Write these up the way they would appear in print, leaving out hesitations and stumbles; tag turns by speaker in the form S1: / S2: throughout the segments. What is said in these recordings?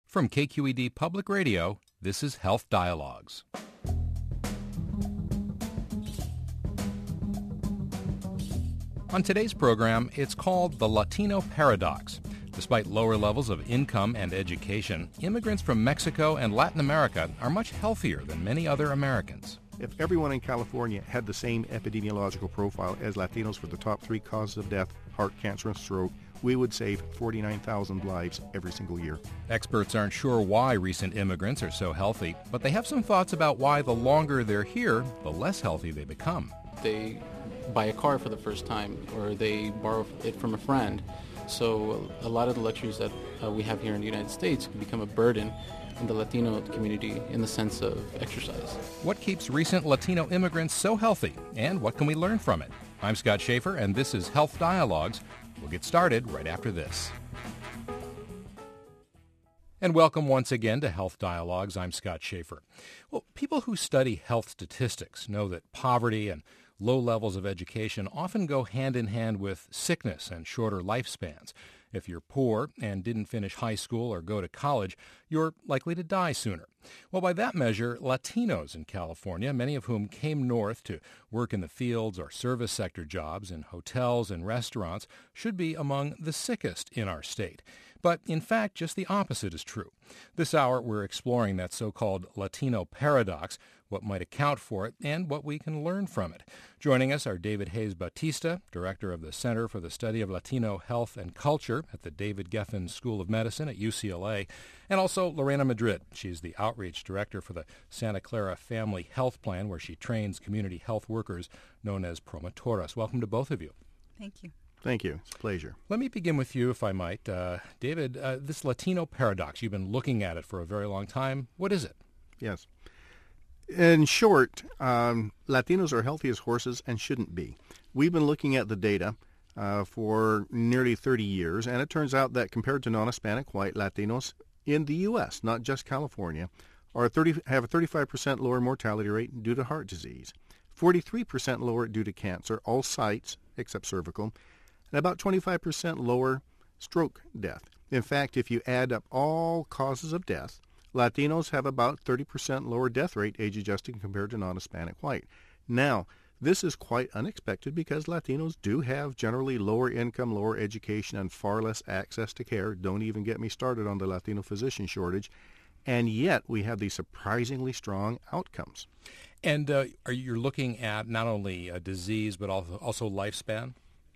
S1: From KQED Public Radio, this is Health Dialogues. On today's program, it's called the Latino Paradox. Despite lower levels of income and education, immigrants from Mexico and Latin America are much healthier than many other Americans.
S2: If everyone in California had the same epidemiological profile as Latinos for the top three causes of death, heart, cancer, and stroke, we would save 49,000 lives every single year.
S1: Experts aren't sure why recent immigrants are so healthy, but they have some thoughts about why the longer they're here, the less healthy they become.
S3: They buy a car for the first time, or they borrow it from a friend. So a lot of the luxuries that we have here in the United States can become a burden on the Latino community in the sense of exercise.
S1: What keeps recent Latino immigrants so healthy, and what can we learn from it? I'm Scott Schaefer, and this is Health Dialogues. We'll get started right after this. And welcome once again to Health Dialogues. I'm Scott Schaefer. Well, people who study health statistics know that poverty and low levels of education often go hand in hand with sickness and shorter lifespans. If you're poor and didn't finish high school or go to college, you're likely to die sooner. Well, by that measure, Latinos in California, many of whom came north to work in the fields or service sector jobs in hotels and restaurants, should be among the sickest in our state. But in fact, just the opposite is true. This hour, we're exploring that so-called Latino paradox, what might account for it, and what we can learn from it. Joining us are David Hayes Batista, Director of the Center for the Study of Latino Health and Culture at the David Geffen School of Medicine at UCLA, and also Lorena Madrid. She's the Outreach Director for the Santa Clara Family Health Plan, where she trains community health workers known as promotoras. Welcome to both of you.
S4: Thank you.
S2: Thank you. It's a pleasure.
S1: Let me begin with you, if I might. David, this Latino paradox, you've been looking at it for a very long time. What is it?
S2: Yes. In short, Latinos are healthy as horses and shouldn't be. We've been looking at the data for nearly 30 years, and it turns out that compared to non-Hispanic white Latinos in the U.S., not just California, have a 35% lower mortality rate due to heart disease, 43% lower due to cancer, all sites except cervical, and about 25% lower stroke death. In fact, if you add up all causes of death, Latinos have about 30% lower death rate, age-adjusted, compared to non-Hispanic white. Now, this is quite unexpected because Latinos do have generally lower income, lower education, and far less access to care. Don't even get me started on the Latino physician shortage. And yet, we have these surprisingly strong outcomes.
S1: And are you looking at not only disease, but also lifespan?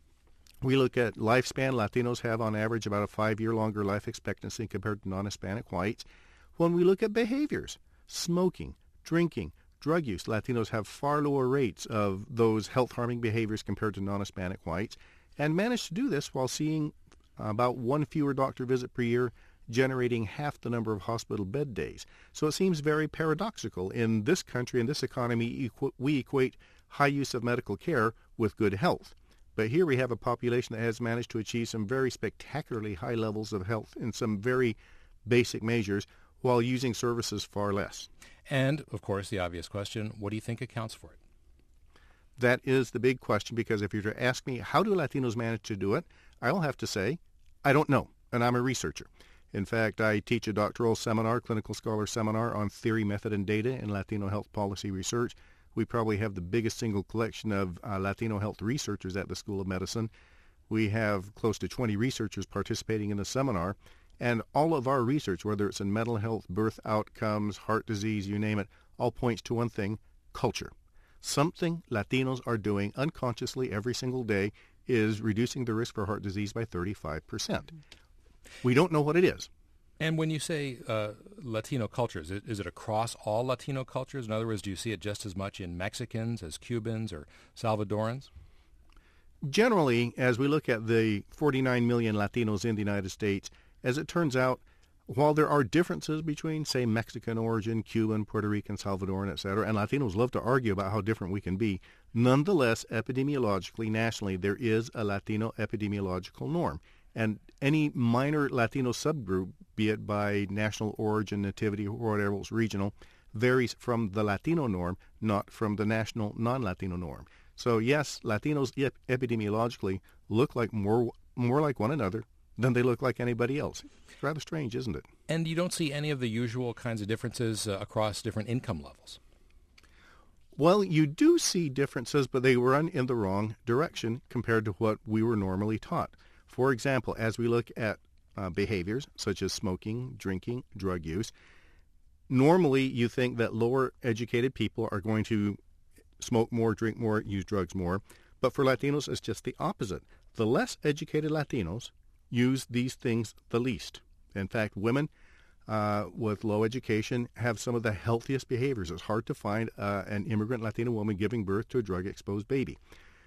S2: We look at lifespan. Latinos have, on average, about a 5-year longer life expectancy compared to non-Hispanic whites. When we look at behaviors, smoking, drinking, drug use, Latinos have far lower rates of those health-harming behaviors compared to non-Hispanic whites, and manage to do this while seeing about one fewer doctor visit per year, generating half the number of hospital bed days. So it seems very paradoxical. In this country, in this economy, we equate high use of medical care with good health. But here we have a population that has managed to achieve some very spectacularly high levels of health in some very basic measures while using services far less.
S1: And, of course, the obvious question, what do you think accounts for it?
S2: That is the big question, because if you're to ask me, how do Latinos manage to do it, I'll have to say, I don't know, and I'm a researcher. In fact, I teach a doctoral seminar, clinical scholar seminar, on theory, method, and data in Latino health policy research. We probably have the biggest single collection of Latino health researchers at the School of Medicine. We have close to 20 researchers participating in the seminar, and all of our research, whether it's in mental health, birth outcomes, heart disease, you name it, all points to one thing: culture. Something Latinos are doing unconsciously every single day is reducing the risk for heart disease by 35%. We don't know what it is.
S1: And when you say Latino cultures, is it across all Latino cultures? In other words, do you see it just as much in Mexicans as Cubans or Salvadorans?
S2: Generally, as we look at the 49 million Latinos in the United States, as it turns out, while there are differences between, say, Mexican origin, Cuban, Puerto Rican, Salvadoran, etc., and Latinos love to argue about how different we can be, nonetheless, epidemiologically, nationally, there is a Latino epidemiological norm. And any minor Latino subgroup, be it by national origin, nativity, or whatever else regional, varies from the Latino norm, not from the national non-Latino norm. So yes, Latinos epidemiologically look like more like one another then they look like anybody else. It's rather strange, isn't it?
S1: And you don't see any of the usual kinds of differences across different income levels.
S2: Well, you do see differences, but they run in the wrong direction compared to what we were normally taught. For example, as we look at behaviors such as smoking, drinking, drug use, normally you think that lower educated people are going to smoke more, drink more, use drugs more. But for Latinos, it's just the opposite. The less educated Latinos use these things the least. In fact, women with low education have some of the healthiest behaviors. It's hard to find an immigrant Latina woman giving birth to a drug-exposed baby.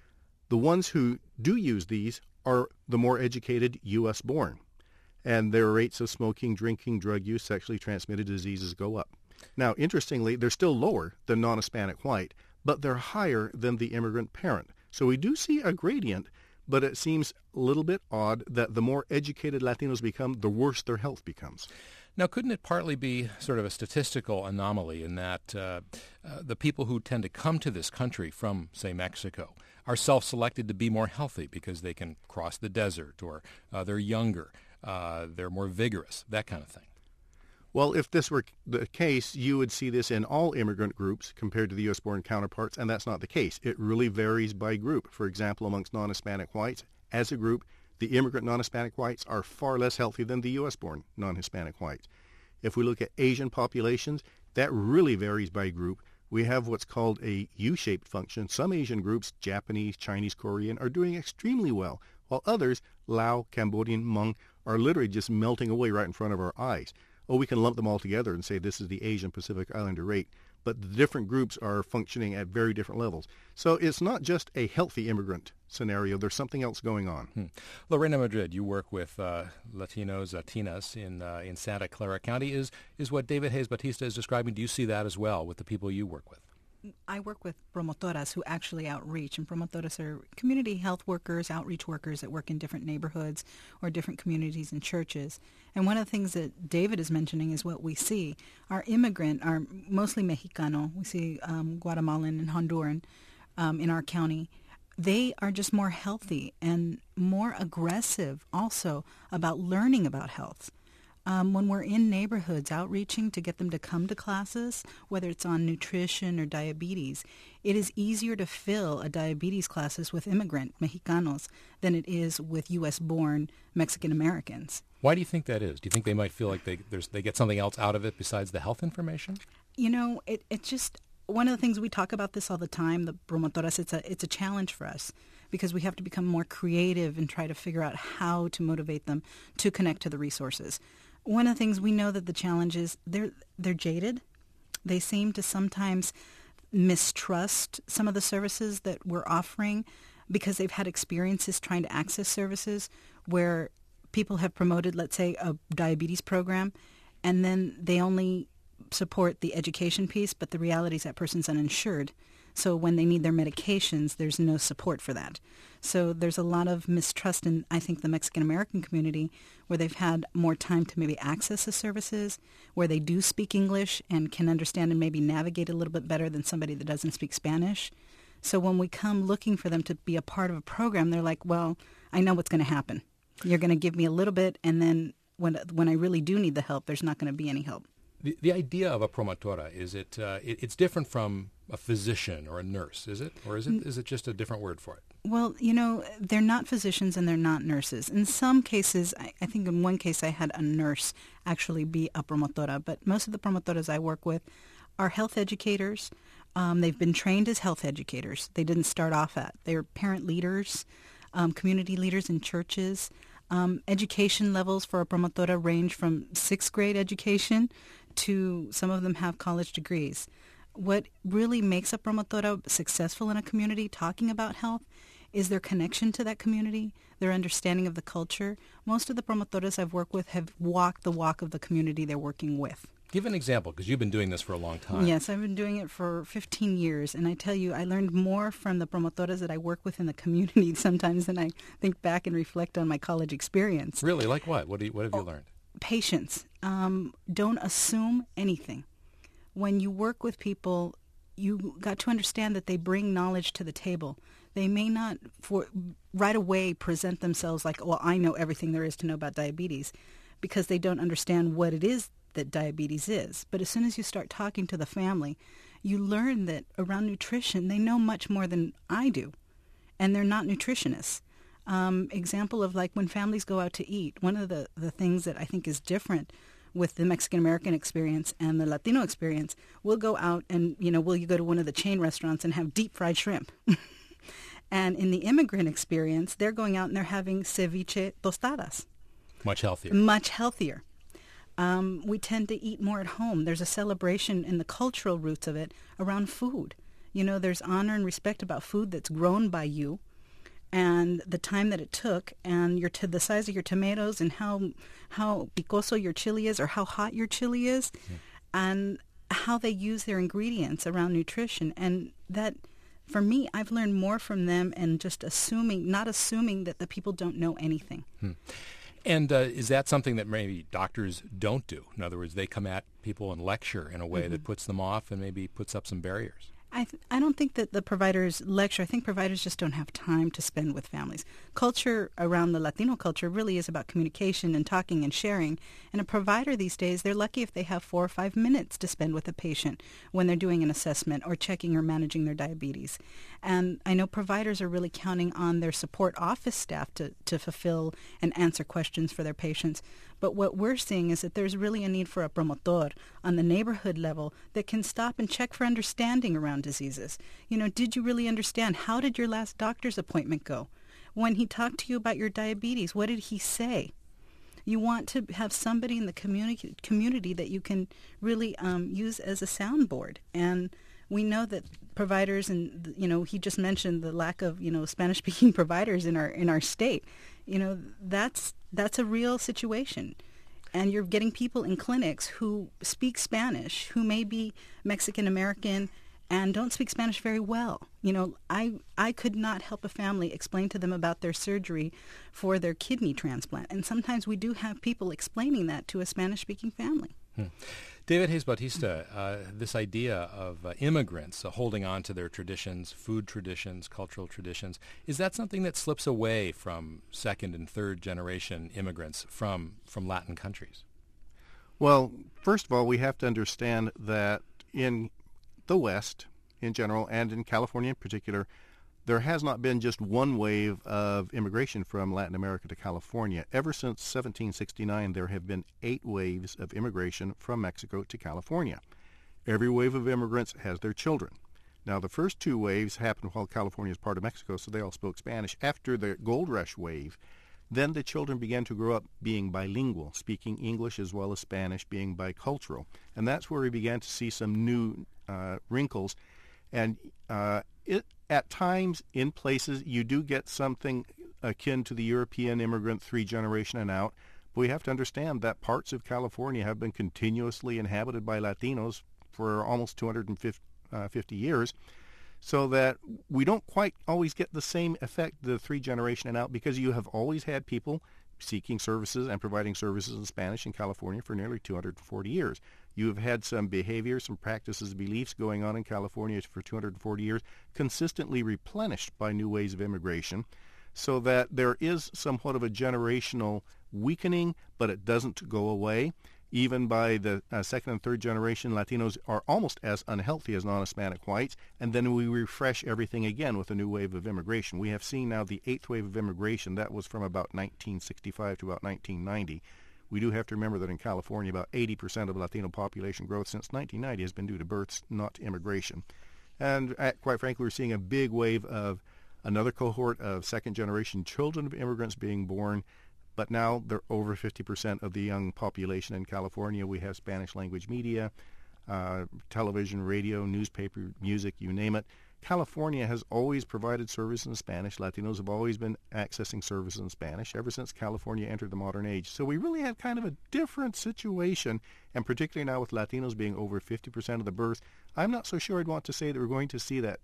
S2: The ones who do use these are the more educated U.S.-born, and their rates of smoking, drinking, drug use, sexually transmitted diseases go up. Now, interestingly, they're still lower than non-Hispanic white, but they're higher than the immigrant parent. So we do see a gradient, but it seems a little bit odd that the more educated Latinos become, the worse their health becomes.
S1: Now, couldn't it partly be sort of a statistical anomaly in that the people who tend to come to this country from, say, Mexico are self-selected to be more healthy because they can cross the desert, or they're younger, they're more vigorous, that kind of thing?
S2: Well, if this were the case, you would see this in all immigrant groups compared to the U.S.-born counterparts, and that's not the case. It really varies by group. For example, amongst non-Hispanic whites, as a group, the immigrant non-Hispanic whites are far less healthy than the U.S.-born non-Hispanic whites. If we look at Asian populations, that really varies by group. We have what's called a U-shaped function. Some Asian groups, Japanese, Chinese, Korean, are doing extremely well, while others, Lao, Cambodian, Hmong, are literally just melting away right in front of our eyes. Oh, we can lump them all together and say this is the Asian Pacific Islander rate, but the different groups are functioning at very different levels. So it's not just a healthy immigrant scenario. There's something else going on.
S1: Lorena Madrid, you work with Latinos, Latinas in Santa Clara County. Is what David Hayes Batista is describing, do you see that as well with the people you work with?
S4: I work with promotoras who actually outreach, and promotoras are community health workers, outreach workers that work in different neighborhoods or different communities and churches. And one of the things that David is mentioning is what we see. Our immigrant are mostly Mexicano. We see Guatemalan and Honduran in our county. They are just more healthy and more aggressive also about learning about health. When we're in neighborhoods outreaching to get them to come to classes, whether it's on nutrition or diabetes, it is easier to fill a diabetes classes with immigrant Mexicanos than it is with U.S.-born Mexican Americans.
S1: Why do you think that is? Do you think they might feel like they get something else out of it besides the health information?
S4: You know, it's just one of the things we talk about this all the time, the promotoras, it's a challenge for us because we have to become more creative and try to figure out how to motivate them to connect to the resources. One of the things we know that the challenge is they're jaded. They seem to sometimes mistrust some of the services that we're offering because they've had experiences trying to access services where people have promoted, let's say, a diabetes program, and then they only support the education piece, but the reality is that person's uninsured. So when they need their medications, there's no support for that. So there's a lot of mistrust in, I think, the Mexican-American community where they've had more time to maybe access the services, where they do speak English and can understand and maybe navigate a little bit better than somebody that doesn't speak Spanish. So when we come looking for them to be a part of a program, they're like, well, I know what's going to happen. You're going to give me a little bit, and then when I really do need the help, there's not going to be any help.
S1: The idea of a promotora, is it's different from a physician or a nurse, is it? Or is it just a different word for it?
S4: Well, you know, they're not physicians and they're not nurses. In some cases, I think in one case I had a nurse actually be a promotora, but most of the promotoras I work with are health educators. They've been trained as health educators. They didn't start off at. They're parent leaders, community leaders in churches. Education levels for a promotora range from 6th grade education to some of them have college degrees. What really makes a promotora successful in a community talking about health is their connection to that community, their understanding of the culture. Most of the promotoras I've worked with have walked the walk of the community they're working with.
S1: Give an example, because you've been doing this for a long time.
S4: Yes, I've been doing it for 15 years, and I tell you, I learned more from the promotoras that I work with in the community sometimes than I think back and reflect on my college experience.
S1: Really? Like what? What have you learned?
S4: Patience. Don't assume anything. When you work with people, you got to understand that they bring knowledge to the table. they may not right away present themselves like, well, I know everything there is to know about diabetes, because they don't understand what it is that diabetes is. But as soon as you start talking to the family, you learn that around nutrition, they know much more than I do, and they're not nutritionists. Example of like when families go out to eat, one of the things that I think is different with the Mexican-American experience and the Latino experience, we'll go out and, will you go to one of the chain restaurants and have deep-fried shrimp? And in the immigrant experience, they're going out and they're having ceviche tostadas.
S1: Much healthier.
S4: Much healthier. We tend to eat more at home. There's a celebration in the cultural roots of it around food. There's honor and respect about food that's grown by you, and the time that it took, and the size of your tomatoes, and how picoso your chili is, or how hot your chili is, and how they use their ingredients around nutrition. And that, for me, I've learned more from them, and just not assuming that the people don't know anything.
S1: And is that something that maybe doctors don't do? In other words, they come at people and lecture in a way that puts them off and maybe puts up some barriers.
S4: I don't think that the providers lecture. I think providers just don't have time to spend with families. Culture around the Latino culture really is about communication and talking and sharing. And a provider these days, they're lucky if they have 4 or 5 minutes to spend with a patient when they're doing an assessment or checking or managing their diabetes. And I know providers are really counting on their support office staff to fulfill and answer questions for their patients. But what we're seeing is that there's really a need for a promotor on the neighborhood level that can stop and check for understanding around diseases. Did you really understand? How did your last doctor's appointment go? When he talked to you about your diabetes, what did he say? You want to have somebody in the community that you can really use as a soundboard. And we know that providers, and he just mentioned the lack of Spanish-speaking providers in our state. That's a real situation. And you're getting people in clinics who speak Spanish, who may be Mexican-American and don't speak Spanish very well. I could not help a family explain to them about their surgery for their kidney transplant. And sometimes we do have people explaining that to a Spanish-speaking family.
S1: David Hayes Bautista, this idea of immigrants holding on to their traditions, food traditions, cultural traditions, is that something that slips away from second and third generation immigrants from Latin countries?
S2: Well, first of all, we have to understand that in the West in general, and in California in particular, there has not been just one wave of immigration from Latin America to California. Ever since 1769, there have been 8 waves of immigration from Mexico to California. Every wave of immigrants has their children. Now, the first 2 waves happened while California is part of Mexico, so they all spoke Spanish. After the Gold Rush wave, then the children began to grow up being bilingual, speaking English as well as Spanish, being bicultural. And that's where we began to see some new wrinkles. And at times, in places, you do get something akin to the European immigrant 3 generation and out. But we have to understand that parts of California have been continuously inhabited by Latinos for almost 250 years, so that we don't quite always get the same effect, the 3 generation and out, because you have always had people seeking services and providing services in Spanish in California for nearly 240 years. You have had some behaviors, some practices, beliefs going on in California for 240 years, consistently replenished by new ways of immigration, so that there is somewhat of a generational weakening, but it doesn't go away. Even by the second and third generation, Latinos are almost as unhealthy as non-Hispanic whites, and then we refresh everything again with a new wave of immigration. We have seen now the 8th wave of immigration. That was from about 1965 to about 1990. We do have to remember that in California, about 80% of Latino population growth since 1990 has been due to births, not to immigration. And quite frankly, we're seeing a big wave of another cohort of second-generation children of immigrants being born. But now they're over 50% of the young population in California. We have Spanish-language media, television, radio, newspaper, music, you name it. California has always provided service in Spanish. Latinos have always been accessing services in Spanish ever since California entered the modern age. So we really have kind of a different situation, and particularly now with Latinos being over 50% of the births, I'm not so sure I'd want to say that we're going to see that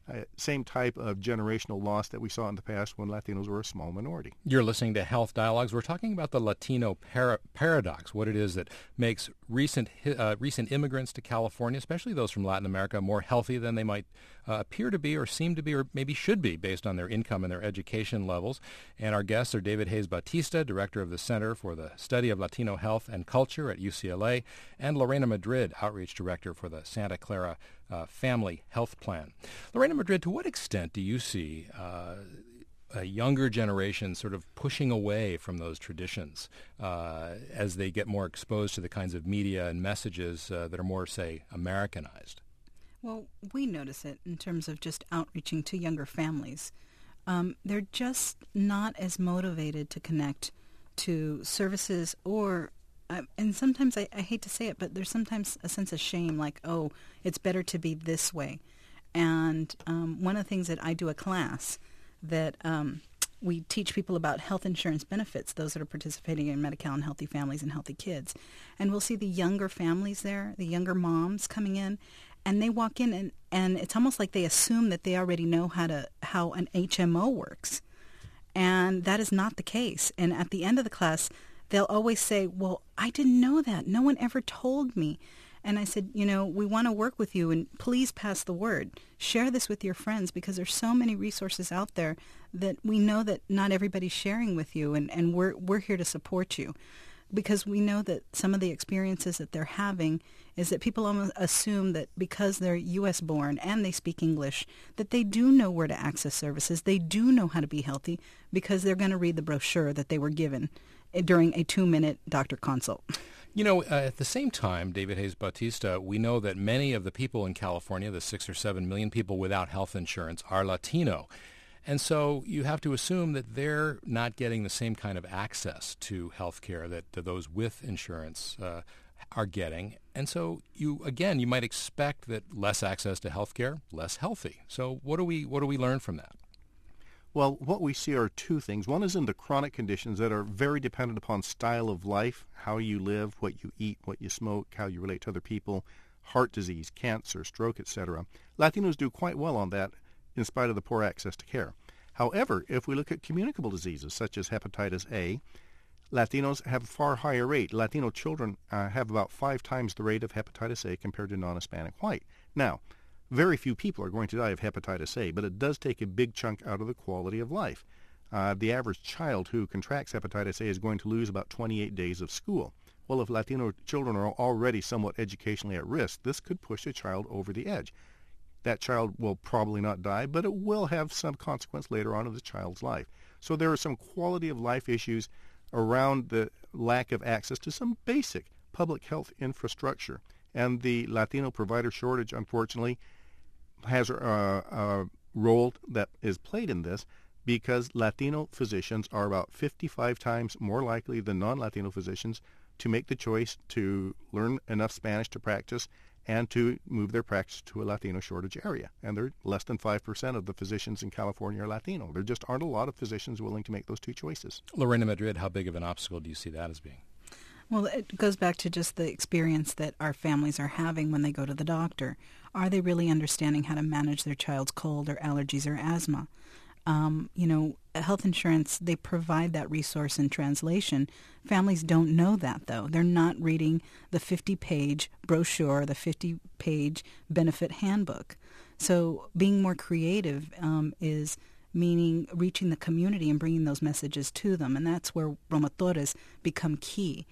S2: same type of generational loss that we saw in the past when Latinos were a small minority.
S1: You're listening to Health Dialogues. We're talking about the Latino paradox, what it is that makes recent immigrants to California, especially those from Latin America, more healthy than they might appear to be or seem to be or maybe should be based on their income and their education levels. And our guests are David Hayes Bautista, director of the Center for the Study of Latino Health and Culture at UCLA, and Lorena Madrid, outreach director for the Santa Clara Family Health Plan. Lorena Madrid, to what extent do you see a younger generation sort of pushing away from those traditions as they get more exposed to the kinds of media and messages that are more, say, Americanized?
S4: Well, we notice it in terms of just outreaching to younger families. They're just not as motivated to connect to services or and sometimes I hate to say it, but there's sometimes a sense of shame, like, oh, it's better to be this way. And one of the things that I do a class that we teach people about health insurance benefits, those that are participating in Medi-Cal and Healthy Families and Healthy Kids. And we'll see the younger families there, the younger moms coming in, and they walk in and it's almost like they assume that they already know how an HMO works. And that is not the case. And at the end of the class, they'll always say, well, I didn't know that. No one ever told me. And I said, we want to work with you, and please pass the word. Share this with your friends, because there's so many resources out there that we know that not everybody's sharing with you, and we're here to support you. Because we know that some of the experiences that they're having is that people almost assume that because they're U.S. born and they speak English, that they do know where to access services. They do know how to be healthy because they're going to read the brochure that they were given during a 2-minute doctor consult.
S1: At the same time, David Hayes Bautista, we know that many of the people in California, the 6 or 7 million people without health insurance, are Latino. And so you have to assume that they're not getting the same kind of access to health care that those with insurance are getting. And so you might expect that less access to health care, less healthy. So what do we learn from that?
S2: Well, what we see are two things. One is in the chronic conditions that are very dependent upon style of life, how you live, what you eat, what you smoke, how you relate to other people, heart disease, cancer, stroke, etc. Latinos do quite well on that in spite of the poor access to care. However, if we look at communicable diseases such as hepatitis A, Latinos have a far higher rate. Latino children have about 5 times the rate of hepatitis A compared to non-Hispanic white. Now, very few people are going to die of hepatitis A, but it does take a big chunk out of the quality of life. The average child who contracts hepatitis A is going to lose about 28 days of school. Well, if Latino children are already somewhat educationally at risk, this could push a child over the edge. That child will probably not die, but it will have some consequence later on in the child's life. So there are some quality of life issues around the lack of access to some basic public health infrastructure. And the Latino provider shortage, unfortunately, has a role that is played in this, because Latino physicians are about 55 times more likely than non-Latino physicians to make the choice to learn enough Spanish to practice and to move their practice to a Latino shortage area. And they're less than 5% of the physicians in California are Latino. There just aren't a lot of physicians willing to make those two choices.
S1: Lorena Madrid, how big of an obstacle do you see that as being?
S4: Well, it goes back to just the experience that our families are having when they go to the doctor. Are they really understanding how to manage their child's cold or allergies or asthma? Health insurance, they provide that resource in translation. Families don't know that, though. They're not reading the 50-page brochure, the 50-page benefit handbook. So being more creative is meaning reaching the community and bringing those messages to them, and that's where promotores become key.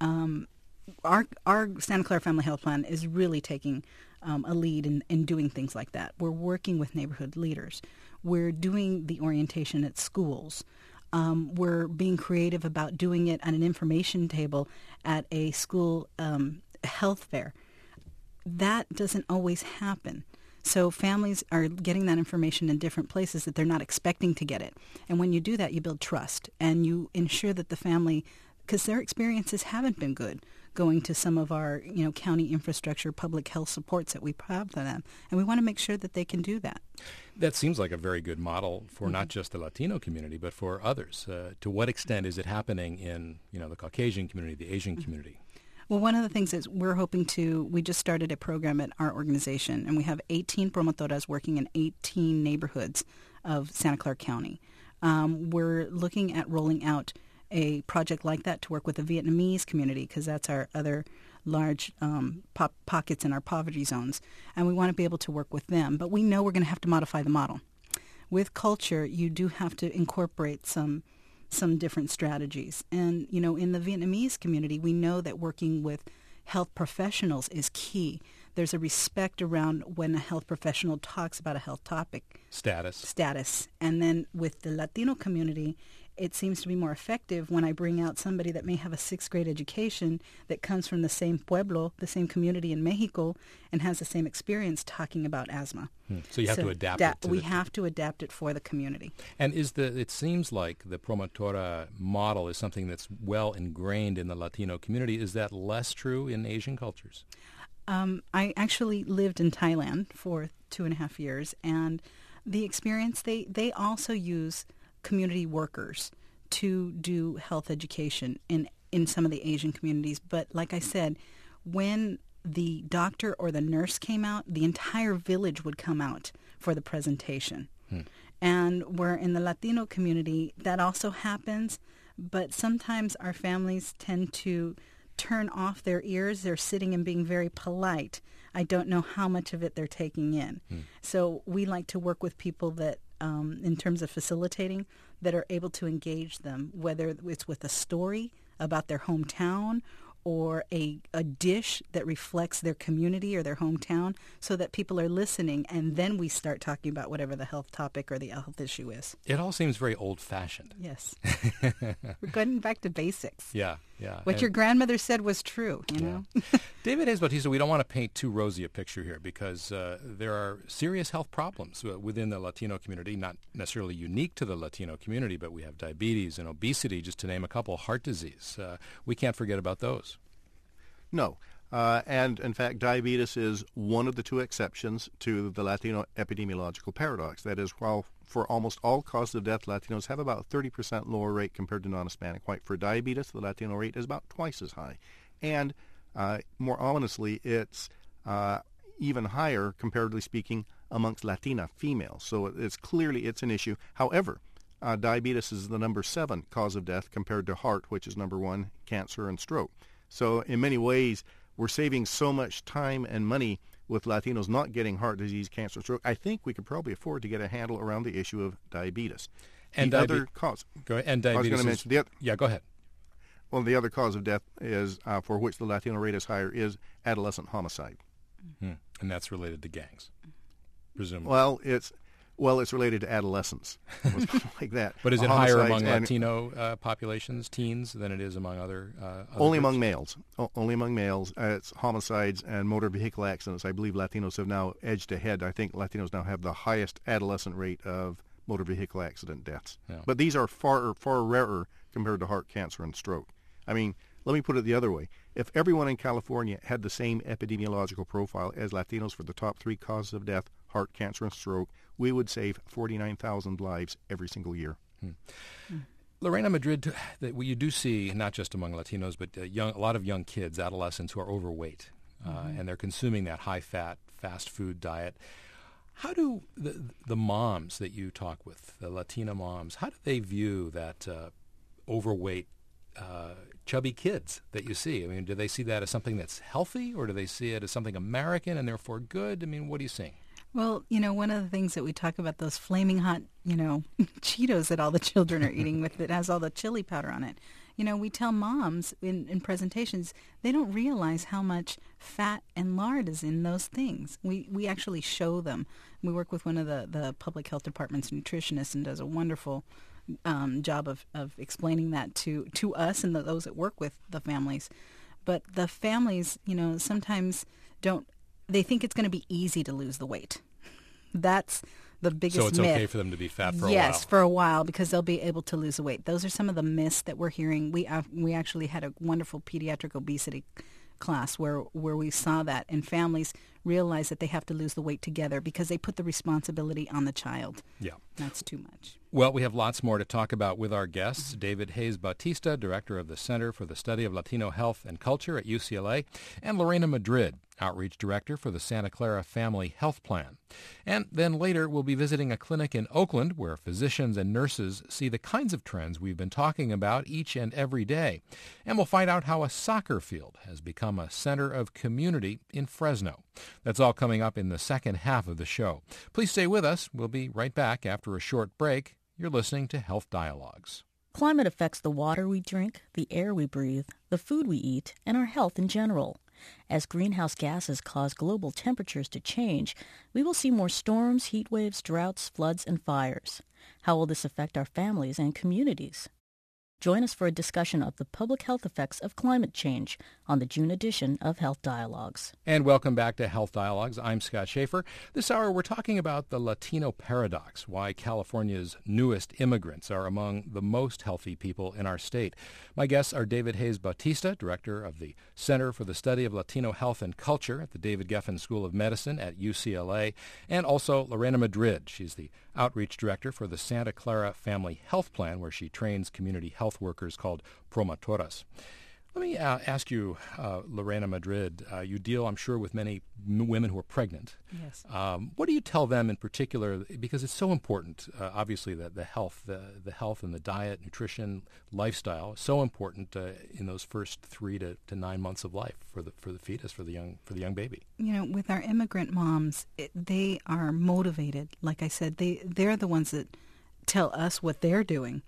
S4: Our Santa Clara Family Health Plan is really taking a lead in doing things like that. We're working with neighborhood leaders. We're doing the orientation at schools. We're being creative about doing it on an information table at a school health fair. That doesn't always happen. So families are getting that information in different places that they're not expecting to get it. And when you do that, you build trust, and you ensure that the family, because their experiences haven't been good going to some of our county infrastructure, public health supports that we have for them. And we want to make sure that they can do that.
S1: That seems like a very good model for not just the Latino community, but for others. To what extent is it happening in the Caucasian community, the Asian community?
S4: Well, one of the things is we just started a program at our organization, and we have 18 promotoras working in 18 neighborhoods of Santa Clara County. We're looking at rolling out a project like that to work with the Vietnamese community, because that's our other large pockets in our poverty zones, and we want to be able to work with them. But we know we're going to have to modify the model. With culture, you do have to incorporate some different strategies. And, in the Vietnamese community, we know that working with health professionals is key. There's a respect around when a health professional talks about a health topic. Status. And then with the Latino community, it seems to be more effective when I bring out somebody that may have a 6th grade education that comes from the same pueblo, the same community in Mexico, and has the same experience talking about asthma.
S1: So you have to adapt it.
S4: We have to adapt it for the community.
S1: And it seems like the promotora model is something that's well ingrained in the Latino community. Is that less true in Asian cultures?
S4: I actually lived in Thailand for 2.5 years, and the experience, they also use community workers to do health education in some of the Asian communities. But like I said, when the doctor or the nurse came out, the entire village would come out for the presentation. And where in the Latino community, that also happens, but sometimes our families tend to turn off their ears. They're sitting and being very polite. I don't know how much of it they're taking in. So we like to work with people that, in terms of facilitating, that are able to engage them, whether it's with a story about their hometown or a dish that reflects their community or their hometown, so that people are listening, and then we start talking about whatever the health topic or the health issue is.
S1: It all seems very old-fashioned.
S4: Yes. We're going back to basics.
S1: Yeah.
S4: What your grandmother said was true, you know?
S1: David Hayes Bautista, we don't want to paint too rosy a picture here, because there are serious health problems within the Latino community, not necessarily unique to the Latino community, but we have diabetes and obesity, just to name a couple, heart disease. We can't forget about those.
S2: No. And, in fact, diabetes is one of the 2 exceptions to the Latino epidemiological paradox. That is, while for almost all causes of death, Latinos have about 30% lower rate compared to non-Hispanic white. For diabetes, the Latino rate is about twice as high. And, more ominously, it's even higher, comparatively speaking, amongst Latina females. So it's an issue. However, diabetes is the number 7 cause of death compared to heart, which is number 1, cancer and stroke. So in many ways, we're saving so much time and money with Latinos not getting heart disease, cancer, and stroke. I think we could probably afford to get a handle around the issue of diabetes.
S1: And
S2: the other cause.
S1: Go ahead. And diabetes.
S2: I was going to mention
S1: go ahead.
S2: Well, the other cause of death is for which the Latino rate is higher is adolescent homicide.
S1: And that's related to gangs, presumably.
S2: Well, it's related to adolescence, like that.
S1: But is it higher among Latino populations, teens, than it is among other
S2: only
S1: groups?
S2: Among males. Only among males. It's homicides and motor vehicle accidents. I believe Latinos have now edged ahead. I think Latinos now have the highest adolescent rate of motor vehicle accident deaths. Yeah. But these are far rarer compared to heart, cancer, and stroke. I mean, let me put it the other way. If everyone in California had the same epidemiological profile as Latinos for the top 3 causes of death, heart, cancer, and stroke, we would save 49,000 lives every single year.
S1: Lorena Madrid, you do see, not just among Latinos, but a lot of young kids, adolescents, who are overweight, and they're consuming that high-fat, fast food diet. How do the moms that you talk with, the Latina moms, how do they view that overweight, chubby kids that you see? I mean, do they see that as something that's healthy, or do they see it as something American and therefore good? I mean, what are you seeing?
S4: Well, one of the things that we talk about, those flaming hot, Cheetos that all the children are eating with, that has all the chili powder on it. We tell moms in presentations, they don't realize how much fat and lard is in those things. We actually show them. We work with one of the public health department's nutritionists, and does a wonderful job of explaining that to us and those that work with the families. But the families, sometimes they think it's going to be easy to lose the weight. That's the biggest myth.
S1: So it's okay for them to be fat for a while?
S4: Yes, for a while, because they'll be able to lose the weight. Those are some of the myths that we're hearing. We actually had a wonderful pediatric obesity class where we saw that, and families realize that they have to lose the weight together because they put the responsibility on the child.
S1: Yeah.
S4: That's too much.
S1: Well, we have lots more to talk about with our guests. David Hayes Bautista, Director of the Center for the Study of Latino Health and Culture at UCLA, and Lorena Madrid, Outreach Director for the Santa Clara Family Health Plan. And then later we'll be visiting a clinic in Oakland where physicians and nurses see the kinds of trends we've been talking about each and every day. And we'll find out how a soccer field has become a center of community in Fresno. That's all coming up in the second half of the show. Please stay with us. We'll be right back after a short break. You're listening to Health Dialogues.
S5: Climate affects the water we drink, the air we breathe, the food we eat, and our health in general. As greenhouse gases cause global temperatures to change, we will see more storms, heat waves, droughts, floods, and fires. How will this affect our families and communities? Join us for a discussion of the public health effects of climate change on the June edition of Health Dialogues.
S1: And welcome back to Health Dialogues. I'm Scott Schaefer. This hour we're talking about the Latino paradox, why California's newest immigrants are among the most healthy people in our state. My guests are David Hayes Bautista, Director of the Center for the Study of Latino Health and Culture at the David Geffen School of Medicine at UCLA, and also Lorena Madrid. She's the Outreach Director for the Santa Clara Family Health Plan, where she trains community health workers called promotoras. Let me ask you, Lorena Madrid, you deal, I'm sure, with many women who are pregnant.
S4: Yes.
S1: What do you tell them in particular? Because it's so important, obviously, that the health and the diet, nutrition, lifestyle is so important in those first 3 to 9 months of life for the fetus, for the young baby.
S4: You know, with our immigrant moms, they are motivated. Like I said, they're the ones that tell us what they're doing.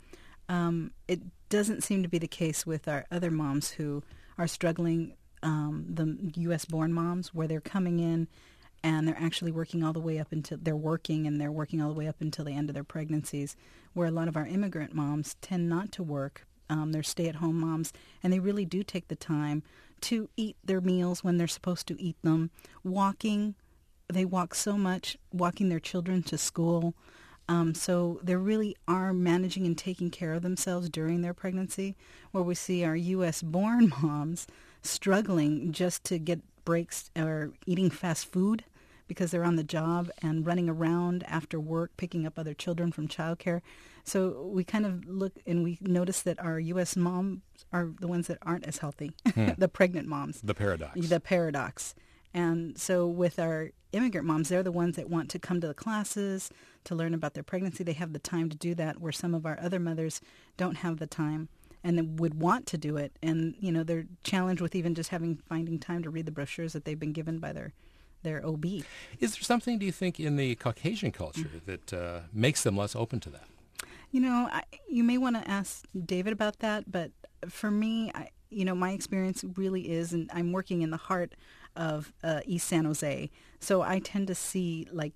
S4: It doesn't seem to be the case with our other moms who are struggling, the U.S.-born moms, where they're coming in and they're actually working all the way up until they're working all the way up until the end of their pregnancies, where a lot of our immigrant moms tend not to work. They're stay-at-home moms, and they really do take the time to eat their meals when they're supposed to eat them. Walking, they walk so much, walking their children to school. So they really are managing and taking care of themselves during their pregnancy, where we see our U.S.-born moms struggling just to get breaks or eating fast food because they're on the job and running around after work, picking up other children from childcare. So we kind of look and we notice that our U.S. moms are the ones that aren't as healthy, the pregnant moms.
S1: The paradox.
S4: The paradox. And so with our immigrant moms, they're the ones that want to come to the classes to learn about their pregnancy. They have the time to do that, where some of our other mothers don't have the time and they would want to do it. And, you know, they're challenged with even just finding time to read the brochures that they've been given by their OB.
S1: Is there something, do you think, in the Caucasian culture that makes them less open to that?
S4: You know, you may want to ask David about that, but for me, my experience really is, and I'm working in the heart of East San Jose, so I tend to see like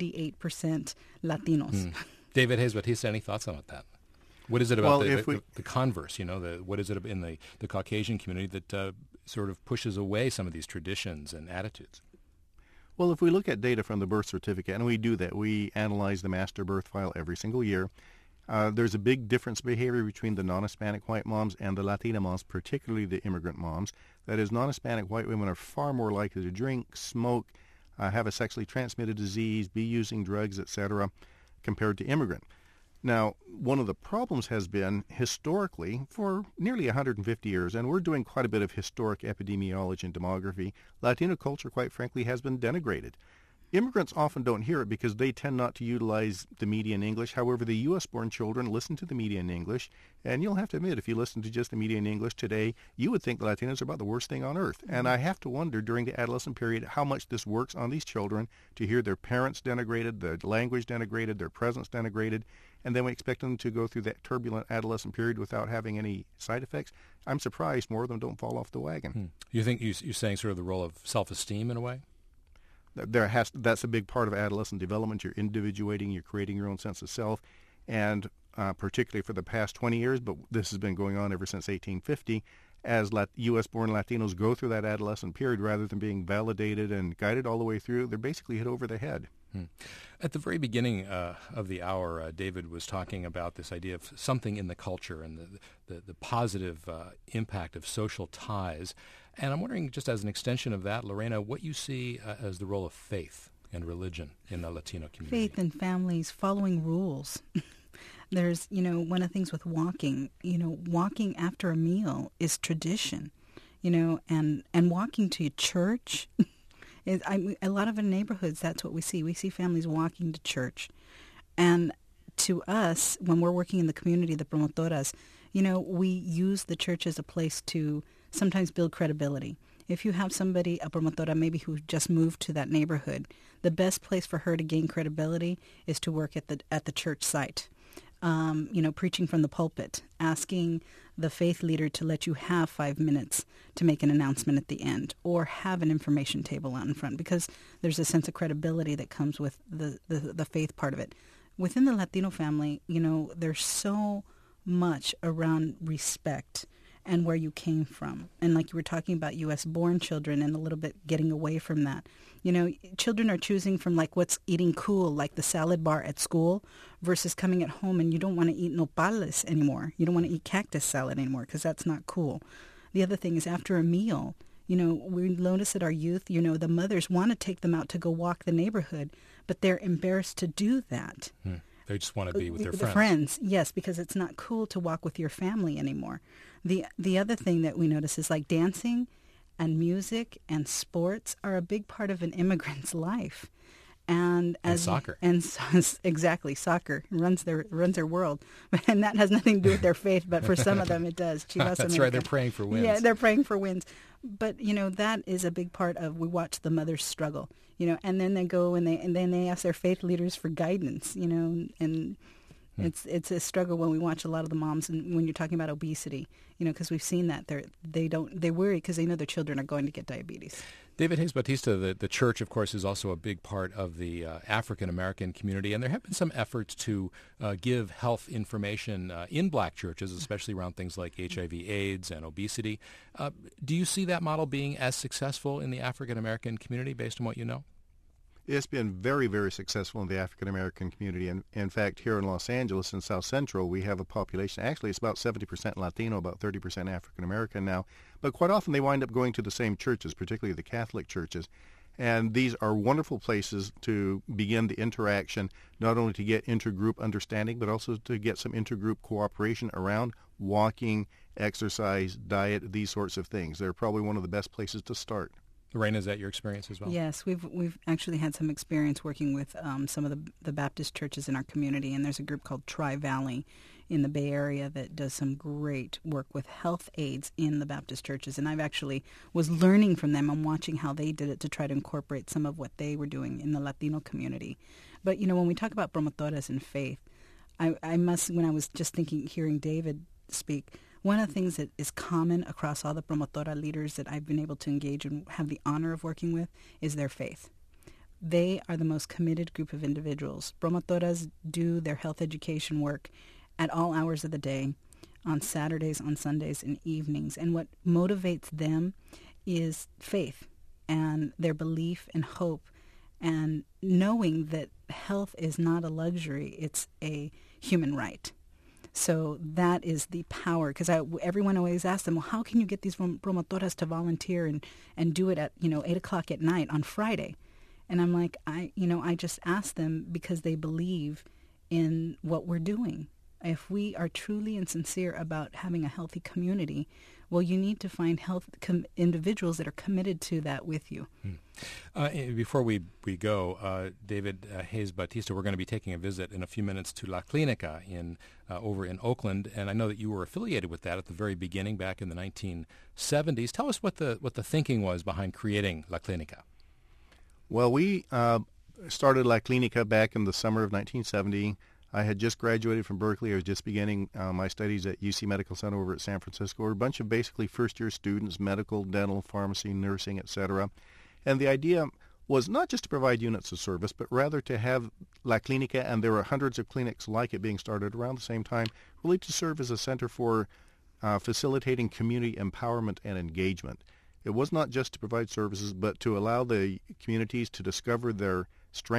S4: 98% Latinos.
S1: David Hayes Bautista, any thoughts on that? What is it about the converse, what is it in the Caucasian community that sort of pushes away some of these traditions and attitudes?
S2: Well, if we look at data from the birth certificate, and we do that, we analyze the master birth file every single year, there's a big difference in behavior between the non-Hispanic white moms and the Latina moms, particularly the immigrant moms. That is, non-Hispanic white women are far more likely to drink, smoke, have a sexually transmitted disease, be using drugs, etc., compared to immigrant. Now, one of the problems has been historically for nearly 150 years, and we're doing quite a bit of historic epidemiology and demography, Latino culture, quite frankly, has been denigrated. Immigrants often don't hear it because they tend not to utilize the media in English. However, the U.S.-born children listen to the media in English, and you'll have to admit, if you listen to just the media in English today, you would think Latinos are about the worst thing on earth. And I have to wonder during the adolescent period how much this works on these children to hear their parents denigrated, their language denigrated, their presence denigrated, and then we expect them to go through that turbulent adolescent period without having any side effects. I'm surprised more of them don't fall off the wagon.
S1: You think you're saying sort of the role of self-esteem in a way?
S2: That's a big part of adolescent development. You're individuating, you're creating your own sense of self, and particularly for the past 20 years, but this has been going on ever since 1850, as U.S.-born Latinos go through that adolescent period, rather than being validated and guided all the way through, they're basically hit over the head.
S1: At the very beginning of the hour, David was talking about this idea of something in the culture and the positive impact of social ties. And I'm wondering, just as an extension of that, Lorena, what you see as the role of faith and religion in the Latino community.
S4: Faith and families following rules. There's, one of the things with walking, walking after a meal is tradition, and walking to church. A lot of in neighborhoods, that's what we see. We see families walking to church. And to us, when we're working in the community, the promotoras, we use the church as a place to sometimes build credibility. If you have somebody, a promotora maybe who just moved to that neighborhood, the best place for her to gain credibility is to work at the church site. Preaching from the pulpit, asking the faith leader to let you have 5 minutes to make an announcement at the end, or have an information table out in front, because there's a sense of credibility that comes with the faith part of it. Within the Latino family, there's so much around respect and where you came from. And like you were talking about U.S.-born children and a little bit getting away from that. Children are choosing from like what's eating cool, like the salad bar at school, versus coming at home and you don't want to eat nopales anymore. You don't want to eat cactus salad anymore because that's not cool. The other thing is after a meal, we notice that our youth, the mothers want to take them out to go walk the neighborhood, but they're embarrassed to do that.
S1: They just want to be with their
S4: friends. Friends, yes, because it's not cool to walk with your family anymore. The other thing that we notice is like dancing and music and sports are a big part of an immigrant's life. And
S1: soccer.
S4: Exactly, soccer runs their world. And that has nothing to do with their faith, but for some of them it does.
S1: That's America. Right, they're praying for wins.
S4: Yeah, they're praying for wins. But, that is a big part of, we watch the mothers struggle, and then they go and then they ask their faith leaders for guidance, and it's a struggle when we watch a lot of the moms, and when you're talking about obesity, because we've seen that they worry because they know their children are going to get diabetes.
S1: David Hayes Bautista, the church, of course, is also a big part of the African-American community, and there have been some efforts to give health information in black churches, especially around things like HIV/AIDS and obesity. Do you see that model being as successful in the African-American community based on what you know?
S2: It's been very, very successful in the African-American community. And in fact, here in Los Angeles in South Central, we have a population, actually it's about 70% Latino, about 30% African-American now. But quite often they wind up going to the same churches, particularly the Catholic churches. And these are wonderful places to begin the interaction, not only to get intergroup understanding, but also to get some intergroup cooperation around walking, exercise, diet, these sorts of things. They're probably one of the best places to start.
S1: Lorena, is that your experience as well?
S4: Yes, we've actually had some experience working with some of the Baptist churches in our community, and there's a group called Tri-Valley in the Bay Area that does some great work with health aids in the Baptist churches, and I've actually was learning from them and watching how they did it to try to incorporate some of what they were doing in the Latino community. But, when we talk about promotoras and faith, I must, when I was just hearing David speak, one of the things that is common across all the promotora leaders that I've been able to engage and have the honor of working with is their faith. They are the most committed group of individuals. Promotoras do their health education work at all hours of the day, on Saturdays, on Sundays, and evenings. And what motivates them is faith and their belief and hope and knowing that health is not a luxury, it's a human right. So that is the power, because everyone always asks them, well, how can you get these promotoras to volunteer and do it at 8 o'clock at night on Friday? And I'm like, I just ask them because they believe in what we're doing. If we are truly and sincere about having a healthy community, well, you need to find individuals that are committed to that with you.
S1: Before we go, David Hayes Bautista, we're going to be taking a visit in a few minutes to La Clinica over in Oakland, and I know that you were affiliated with that at the very beginning, back in the 1970s. Tell us what the thinking was behind creating La Clinica.
S2: Well, we started La Clinica back in the summer of 1970. I had just graduated from Berkeley. I was just beginning my studies at UC Medical Center over at San Francisco. We're a bunch of basically first-year students, medical, dental, pharmacy, nursing, etc. And the idea was not just to provide units of service, but rather to have La Clinica, and there were hundreds of clinics like it being started around the same time, really to serve as a center for facilitating community empowerment and engagement. It was not just to provide services, but to allow the communities to discover their strength,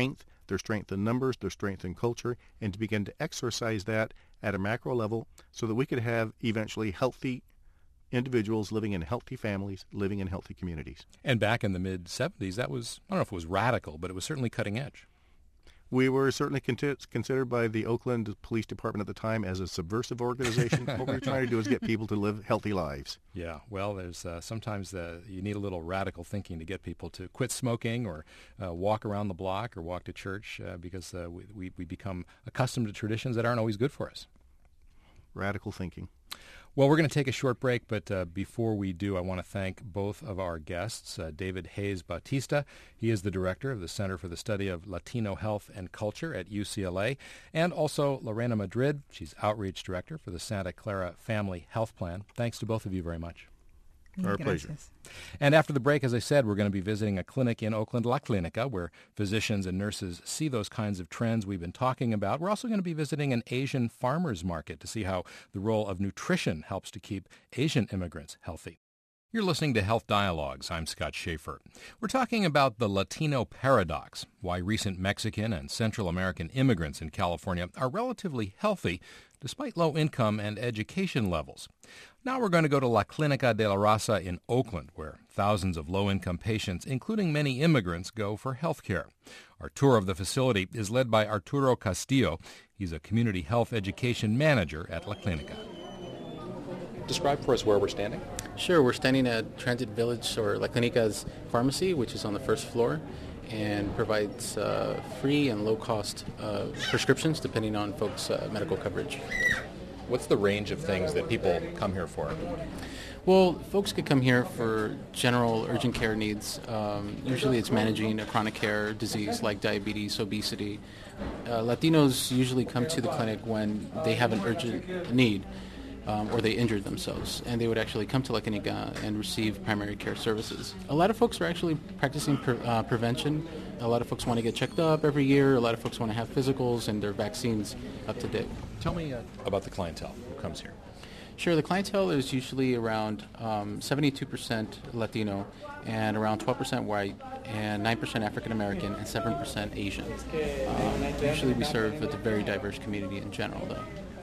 S2: their strength in numbers, their strength in culture, and to begin to exercise that at a macro level so that we could have eventually healthy individuals living in healthy families, living in healthy communities.
S1: And back in the mid-'70s, that was, I don't know if it was radical, but it was certainly cutting edge.
S2: We were certainly considered by the Oakland Police Department at the time as a subversive organization. What we were trying to do is get people to live healthy lives.
S1: Yeah, well, there's sometimes you need a little radical thinking to get people to quit smoking or walk around the block or walk to church because we become accustomed to traditions that aren't always good for us.
S2: Radical thinking.
S1: Well, we're going to take a short break, but before we do, I want to thank both of our guests, David Hayes Bautista. He is the director of the Center for the Study of Latino Health and Culture at UCLA, and also Lorena Madrid. She's outreach director for the Santa Clara Family Health Plan. Thanks to both of you very much.
S2: Our pleasure.
S1: And after the break, as I said, we're going to be visiting a clinic in Oakland, La Clinica, where physicians and nurses see those kinds of trends we've been talking about. We're also going to be visiting an Asian farmers market to see how the role of nutrition helps to keep Asian immigrants healthy. You're listening to Health Dialogues. I'm Scott Schaefer. We're talking about the Latino paradox, why recent Mexican and Central American immigrants in California are relatively healthy despite low income and education levels. Now we're going to go to La Clinica de la Raza in Oakland, where thousands of low-income patients, including many immigrants, go for health care. Our tour of the facility is led by Arturo Castillo. He's a community health education manager at La Clinica. Describe for us where we're standing.
S3: Sure, we're standing at Transit Village, or La Clinica's pharmacy, which is on the first floor, and provides free and low-cost prescriptions depending on folks' medical coverage.
S1: What's the range of things that people come here for?
S3: Well, folks could come here for general urgent care needs. Usually it's managing a chronic care disease like diabetes, obesity. Latinos usually come to the clinic when they have an urgent need. Or they injured themselves, and they would actually come to La Clinica and receive primary care services. A lot of folks are actually practicing prevention. A lot of folks want to get checked up every year. A lot of folks want to have physicals and their vaccines up to date.
S1: Tell me about the clientele who comes here.
S3: Sure, the clientele is usually around 72% Latino and around 12% white and 9% African American and 7% Asian. Usually we serve with a very diverse community in general, though.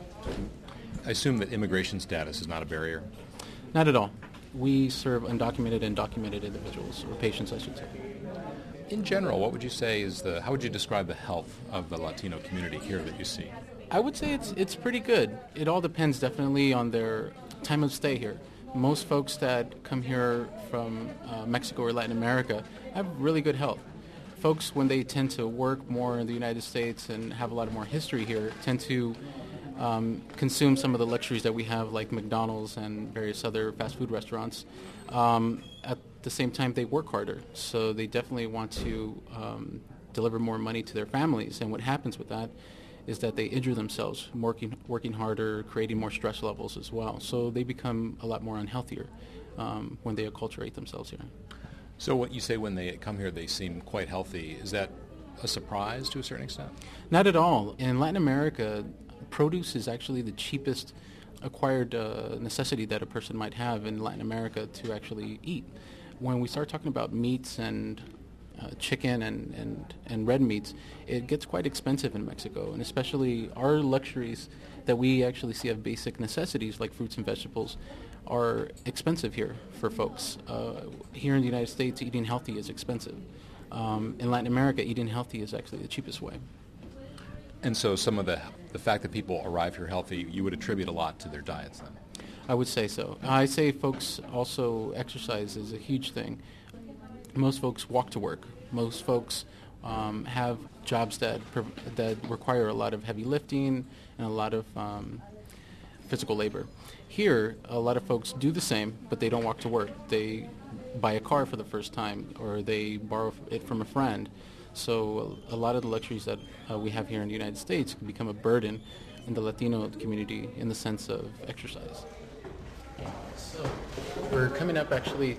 S1: I assume that immigration status is not a barrier?
S3: Not at all. We serve undocumented and documented individuals, or patients, I should say.
S1: In general, what would you say how would you describe the health of the Latino community here that you see?
S3: I would say it's pretty good. It all depends definitely on their time of stay here. Most folks that come here from Mexico or Latin America have really good health. Folks, when they tend to work more in the United States and have a lot more history here, tend to consume some of the luxuries that we have, like McDonald's and various other fast food restaurants. At the same time, they work harder, so they definitely want to deliver more money to their families. And what happens with that is that they injure themselves, working harder, creating more stress levels as well. So they become a lot more unhealthier when they acculturate themselves here.
S1: So what you say when they come here, they seem quite healthy. Is that a surprise to a certain extent?
S3: Not at all. In Latin America, produce is actually the cheapest acquired necessity that a person might have in Latin America to actually eat. When we start talking about meats and chicken and red meats, it gets quite expensive in Mexico, and especially our luxuries that we actually see of basic necessities like fruits and vegetables are expensive here for folks. Here in the United States, eating healthy is expensive. In Latin America, eating healthy is actually the cheapest way.
S1: And so some of the fact that people arrive here healthy, you would attribute a lot to their diets then?
S3: I would say so. I say folks also exercise is a huge thing. Most folks walk to work. Most folks have jobs that require a lot of heavy lifting and a lot of physical labor. Here, a lot of folks do the same, but they don't walk to work. They buy a car for the first time, or they borrow it from a friend. So a lot of the luxuries that we have here in the United States can become a burden in the Latino community in the sense of exercise. So we're coming up actually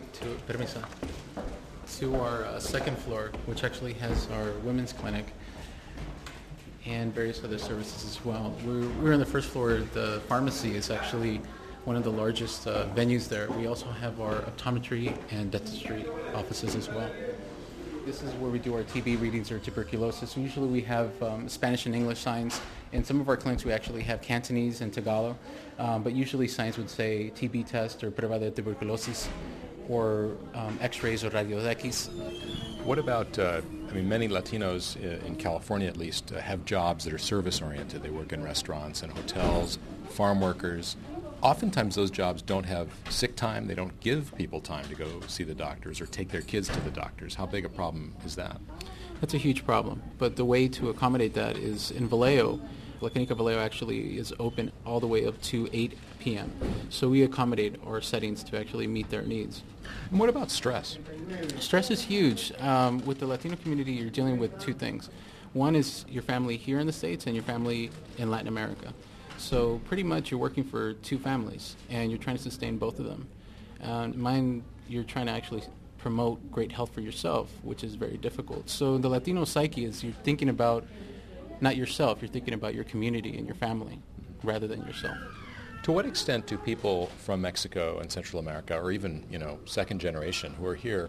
S3: to our second floor, which actually has our women's clinic and various other services as well. We're on the first floor. The pharmacy is actually one of the largest venues there. We also have our optometry and dentistry offices as well. This is where we do our TB readings or tuberculosis. Usually we have Spanish and English signs. In some of our clinics we actually have Cantonese and Tagalog, but usually signs would say TB test or prueba de tuberculosis or x-rays or radios X.
S1: What about, many Latinos in California at least have jobs that are service-oriented. They work in restaurants and hotels, farm workers. Oftentimes those jobs don't have sick time. They don't give people time to go see the doctors or take their kids to the doctors. How big a problem is that?
S3: That's a huge problem. But the way to accommodate that is in Vallejo. La Clinica Vallejo actually is open all the way up to 8 p.m. So we accommodate our settings to actually meet their needs.
S1: And what about stress?
S3: Stress is huge. With the Latino community, you're dealing with two things. One is your family here in the States and your family in Latin America. So pretty much you're working for two families, and you're trying to sustain both of them. Mine, you're trying to actually promote great health for yourself, which is very difficult. So the Latino psyche is you're thinking about not yourself, you're thinking about your community and your family rather than yourself.
S1: To what extent do people from Mexico and Central America, or even, second generation who are here,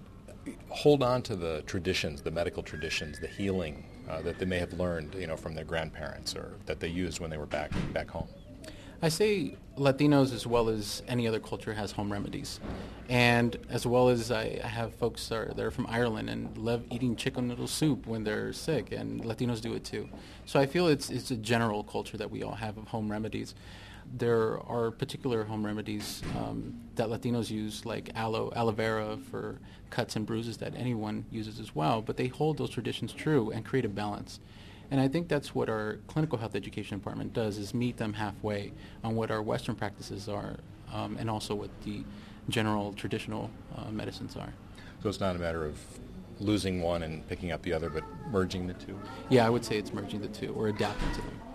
S1: hold on to the traditions, the medical traditions, the healing that they may have learned, from their grandparents or that they used when they were back home?
S3: I say Latinos as well as any other culture has home remedies. And as well as I have folks that are from Ireland and love eating chicken noodle soup when they're sick, and Latinos do it too. So I feel it's a general culture that we all have of home remedies. There are particular home remedies that Latinos use, like aloe vera for cuts and bruises that anyone uses as well, but they hold those traditions true and create a balance. And I think that's what our clinical health education department does, is meet them halfway on what our Western practices are and also what the general traditional medicines are.
S1: So it's not a matter of losing one and picking up the other, but merging the two?
S3: Yeah, I would say it's merging the two or adapting to them.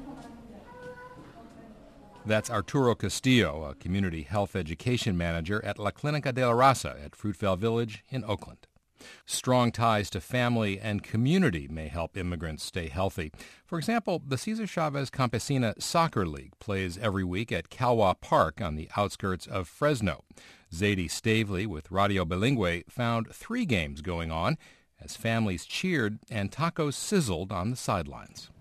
S1: That's Arturo Castillo, a community health education manager at La Clinica de la Raza at Fruitvale Village in Oakland. Strong ties to family and community may help immigrants stay healthy. For example, the Cesar Chavez Campesina Soccer League plays every week at Calwa Park on the outskirts of Fresno. Zadie Stavely with Radio Bilingüe found 3 games going on as families cheered and tacos sizzled on the sidelines.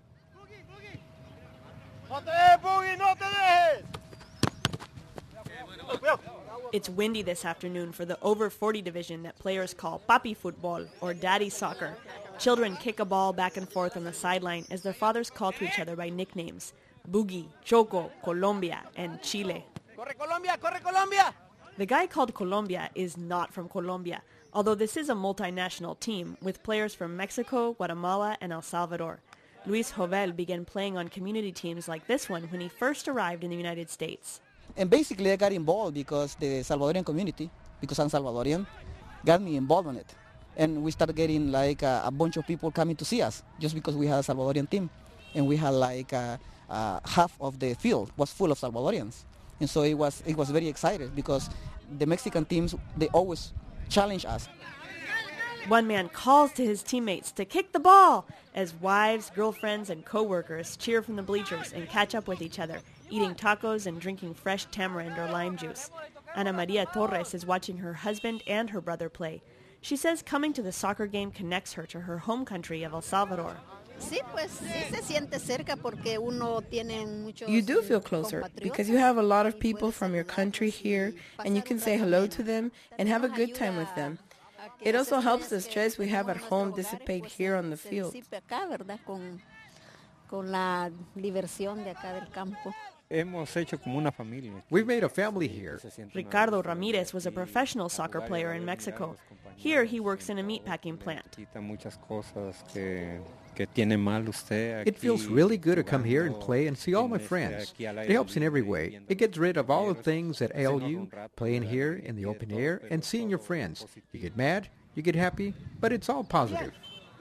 S6: It's windy this afternoon for the over 40 division that players call papi football or daddy soccer. Children kick a ball back and forth on the sideline as their fathers call to each other by nicknames: Boogie, Choco, Colombia, and Chile. Corre Colombia, corre Colombia! The guy called Colombia is not from Colombia, although this is a multinational team with players from Mexico, Guatemala, and El Salvador. Luis Jovel began playing on community teams like this one when he first arrived in the United States.
S7: And basically I got involved because the Salvadorian community, because I'm Salvadorian, got me involved in it. And we started getting like a bunch of people coming to see us just because we had a Salvadorian team. And we had like half of the field was full of Salvadorians. And so it was very excited because the Mexican teams, they always challenge us.
S6: One man calls to his teammates to kick the ball as wives, girlfriends, and co-workers cheer from the bleachers and catch up with each other, eating tacos and drinking fresh tamarind or lime juice. Ana Maria Torres is watching her husband and her brother play. She says coming to the soccer game connects her to her home country of El Salvador.
S8: You do feel closer because you have a lot of people from your country here and you can say hello to them and have a good time with them. It also helps the stress we have at home dissipate here on the field.
S9: We've made a family here.
S6: Ricardo Ramirez was a professional soccer player in Mexico. Here he works in a meatpacking plant.
S9: It feels really good to come here and play and see all my friends. It helps in every way. It gets rid of all the things that ail you, playing here in the open air and seeing your friends. You get mad, you get happy, but it's all positive.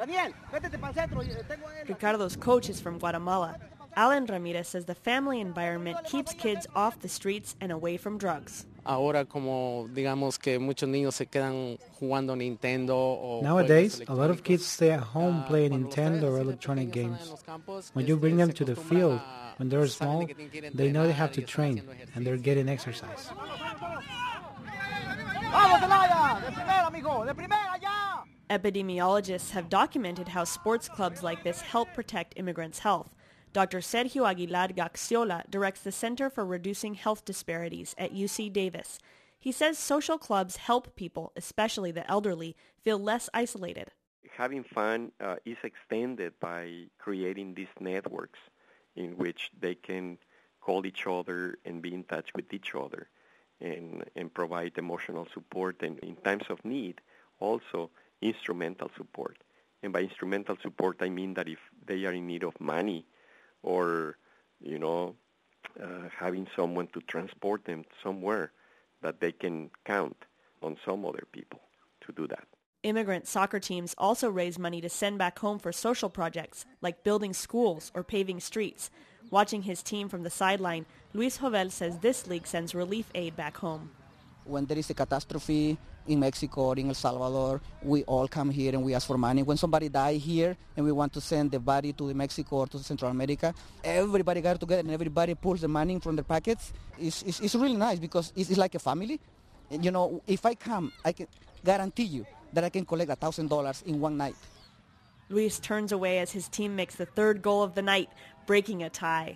S6: Ricardo's coach is from Guatemala. Alan Ramirez says the family environment keeps kids off the streets and away from drugs.
S10: Nowadays,
S11: a lot of kids stay at home playing Nintendo or electronic games. When you bring them to the field, when they're small, they know they have to train, and they're getting exercise.
S6: Epidemiologists have documented how sports clubs like this help protect immigrants' health. Dr. Sergio Aguilar Gaxiola directs the Center for Reducing Health Disparities at UC Davis. He says social clubs help people, especially the elderly, feel less isolated.
S10: Having fun is extended by creating these networks in which they can call each other and be in touch with each other and provide emotional support, and in times of need, also instrumental support. And by instrumental support, I mean that if they are in need of money or, having someone to transport them somewhere, that they can count on some other people to do that.
S6: Immigrant soccer teams also raise money to send back home for social projects, like building schools or paving streets. Watching his team from the sideline, Luis Jovel says this league sends relief aid back home.
S7: When there is a catastrophe in Mexico or in El Salvador, we all come here and we ask for money. When somebody dies here and we want to send the body to Mexico or to Central America, everybody got together and everybody pulls the money from their pockets. It's really nice because it's like a family. And, if I come, I can guarantee you that I can collect $1,000 in one night.
S6: Luis turns away as his team makes the third goal of the night, breaking a tie.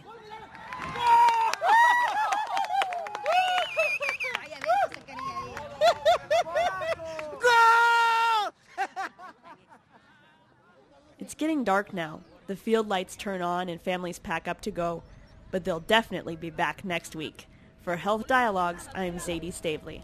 S6: It's getting dark now. The field lights turn on and families pack up to go. But they'll definitely be back next week. For Health Dialogues, I'm Zadie Stavely.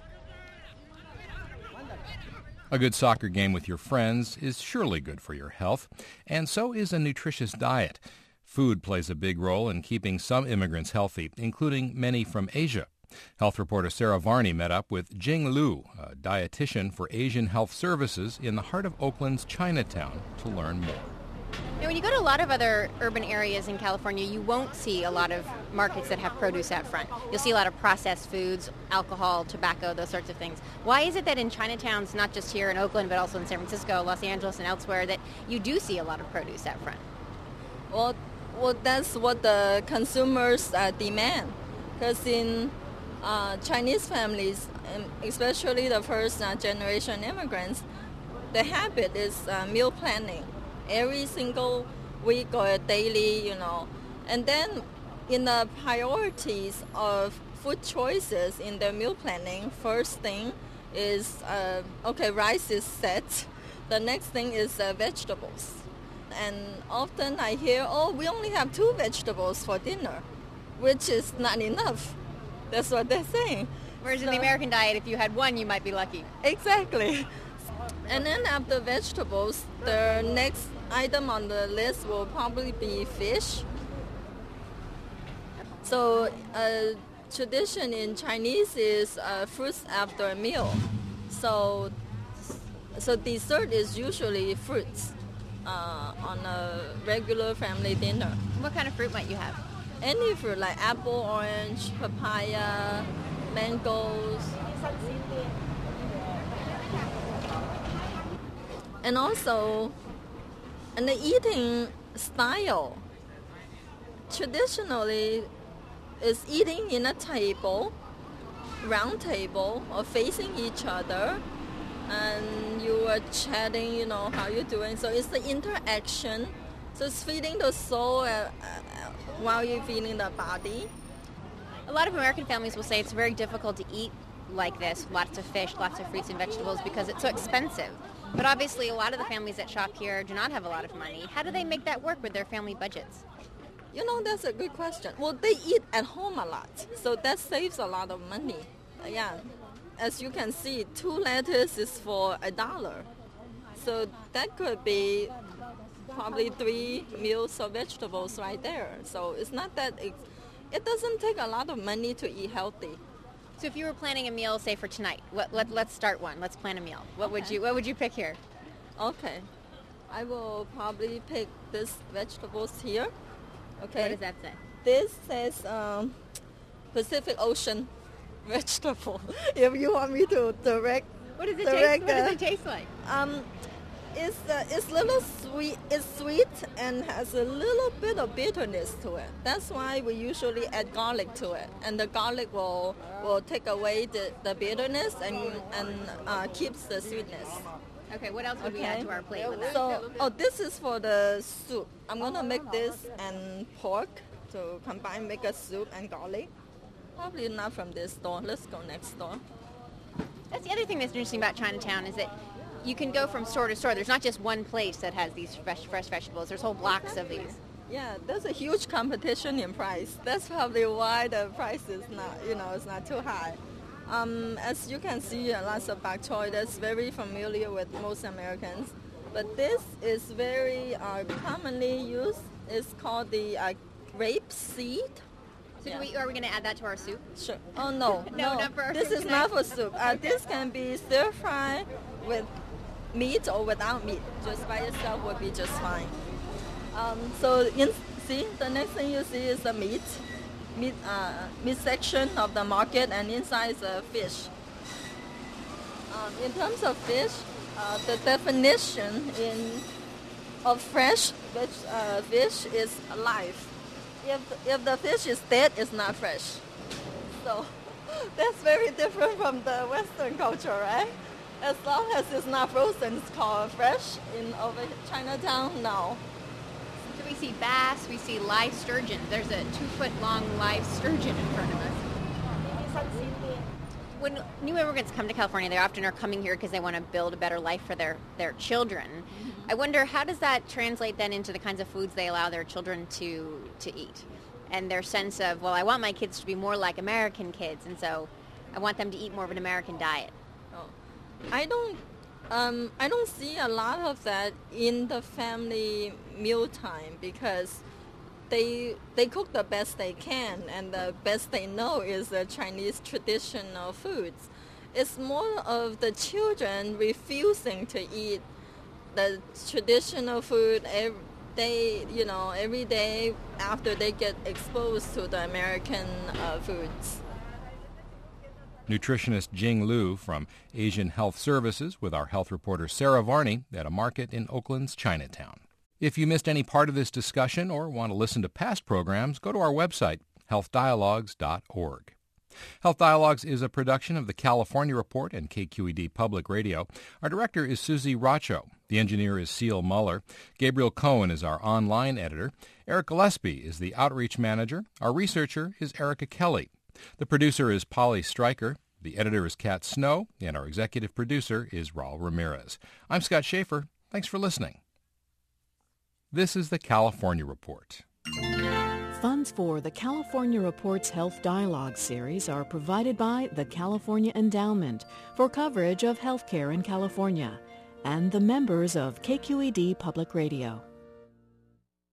S1: A good soccer game with your friends is surely good for your health, and so is a nutritious diet. Food plays a big role in keeping some immigrants healthy, including many from Asia. Health reporter Sarah Varney met up with Jing Liu, a dietitian for Asian Health Services in the heart of Oakland's Chinatown, to learn more.
S12: Now, when you go to a lot of other urban areas in California, you won't see a lot of markets that have produce out front. You'll see a lot of processed foods, alcohol, tobacco, those sorts of things. Why is it that in Chinatowns, not just here in Oakland, but also in San Francisco, Los Angeles, and elsewhere, that you do see a lot of produce out front?
S13: Well, that's what the consumers demand. Because in Chinese families, especially the first generation immigrants, the habit is meal planning. Every single week or daily, And then in the priorities of food choices in their meal planning, first thing is, rice is set. The next thing is vegetables. And often I hear, we only have 2 vegetables for dinner, which is not enough. That's what they're saying.
S12: Whereas in the American diet, if you had 1, you might be lucky.
S13: Exactly. And then after vegetables, the next item on the list will probably be fish. So tradition in Chinese is fruits after a meal. So dessert is usually fruits on a regular family dinner.
S12: What kind of fruit might you have?
S13: Any fruit, like apple, orange, papaya, mangoes. And also, and the eating style traditionally is eating in a table, round table, or facing each other, and you are chatting, how you're doing. So it's the interaction. So it's feeding the soul while you're feeding the body.
S12: A lot of American families will say it's very difficult to eat like this, lots of fish, lots of fruits and vegetables, because it's so expensive. But obviously a lot of the families that shop here do not have a lot of money. How do they make that work with their family budgets?
S13: That's a good question. Well, they eat at home a lot, so that saves a lot of money. Yeah, as you can see, 2 lettuce is for $1. So that could be probably 3 meals of vegetables right there. So it's not that, it doesn't take a lot of money to eat healthy.
S12: So if you were planning a meal, say for tonight, let's start one. Let's plan a meal. What would you pick here?
S13: Okay, I will probably pick this vegetables here. Okay.
S12: What does that say?
S13: This says Pacific Ocean vegetable. If you want me to direct.
S12: What does it taste like?
S13: It's little sweet. It's sweet and has a little bit of bitterness to it. That's why we usually add garlic to it, and the garlic will take away the bitterness and keeps the sweetness.
S12: Okay, what else would we add to our plate with that?
S13: So, this is for the soup. I'm going to make this and pork to combine, make a soup and garlic. Probably not from this store. Let's go next door.
S12: That's the other thing that's interesting about Chinatown is that you can go from store to store. There's not just one place that has these fresh vegetables. There's whole blocks of these.
S13: Yeah, there's a huge competition in price. That's probably why the price is not, it's not too high. As you can see, lots of bok choy that's very familiar with most Americans. But this is very commonly used. It's called the rape seed.
S12: So are we going to add that to our soup?
S13: Sure. Oh, no.
S12: No, not for our
S13: This
S12: soup
S13: is
S12: tonight.
S13: not for soup. This can be stir-fried with meat or without meat. Just by itself would be just fine. See, the next thing you see is the meat section of the market, and inside is a fish. In terms of fish, the definition of fresh fish is alive. If the fish is dead, it's not fresh. So that's very different from the Western culture, right? As long as it's not frozen, it's called fresh. Over Chinatown, no.
S12: So we see bass, we see live sturgeon. There's a 2-foot-long live sturgeon in front of us. When new immigrants come to California, they often are coming here because they want to build a better life for their children. Mm-hmm. I wonder, how does that translate then into the kinds of foods they allow their children to eat? And their sense of, well, I want my kids to be more like American kids, and so I want them to eat more of an American diet.
S13: I don't see a lot of that in the family mealtime because they cook the best they can, and the best they know is the Chinese traditional foods. It's more of the children refusing to eat the traditional food every day after they get exposed to the American foods.
S1: Nutritionist Jing Liu from Asian Health Services with our health reporter Sarah Varney at a market in Oakland's Chinatown. If you missed any part of this discussion or want to listen to past programs, go to our website, healthdialogues.org. Health Dialogues is a production of the California Report and KQED Public Radio. Our director is Susie Racho. The engineer is Seal Muller. Gabriel Cohen is our online editor. Eric Gillespie is the outreach manager. Our researcher is Erica Kelly. The producer is Polly Stryker. The editor is Kat Snow. And our executive producer is Raul Ramirez. I'm Scott Schaefer. Thanks for listening. This is the California Report.
S14: Funds for the California Report's Health Dialogue series are provided by the California Endowment for coverage of healthcare in California and the members of KQED Public Radio.